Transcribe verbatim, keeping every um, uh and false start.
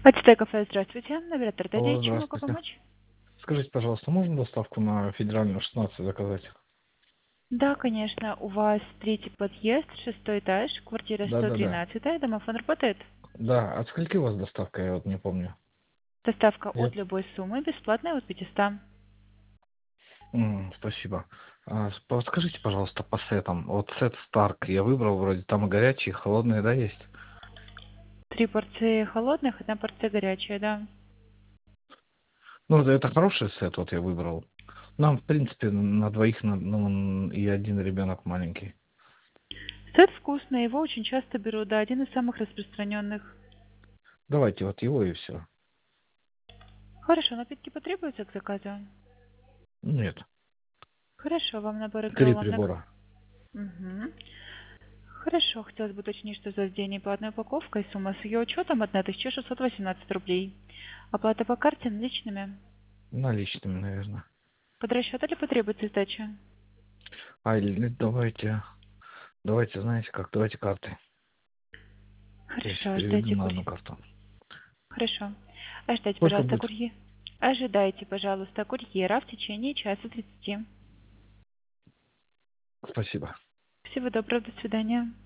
Ацтек кафе, здравствуйте. Навигатор Алло, Д девять, чем могу здравствуйте. помочь? Скажите, пожалуйста, можно доставку на Федеральную шестнадцать заказать? Да, конечно. У вас третий подъезд, шестой этаж, квартира сто Да-да-да. двенадцать. Домофон работает. Да, от скольки у вас доставка, я вот не помню. Доставка Я... от любой суммы, бесплатная от пятисот. М, спасибо. А, с- подскажите, пожалуйста, по сетам. Вот сет Старк я выбрал, вроде там и горячие, и холодные, да, есть? Три порции холодных, одна порция горячая, да. Ну, это, это хороший сет, вот я выбрал. Нам, в принципе, на двоих, на, ну, н- и один ребенок маленький. Сет вкусный, его очень часто берут, да, один из самых распространенных. Давайте вот его и все. Хорошо, напитки потребуются к заказу? Нет, Хорошо, вам набор три играл на... прибора. Угу. Хорошо, хотелось бы уточнить, что за изделие платная упаковка и сумма с ее учетом тысяча шестьсот восемнадцать рублей. Оплата по карте наличными. Наличными, наверное. Под расчет или потребуется сдача? А, или давайте, давайте, знаете как, давайте карты. Я сейчас Хорошо, переведу ждайте на курьер. одну карту. Хорошо. Ожидайте, Сколько пожалуйста, будет? курьер. Ожидайте, пожалуйста, курьера в течение часа тридцати. Спасибо. Всего доброго, до свидания.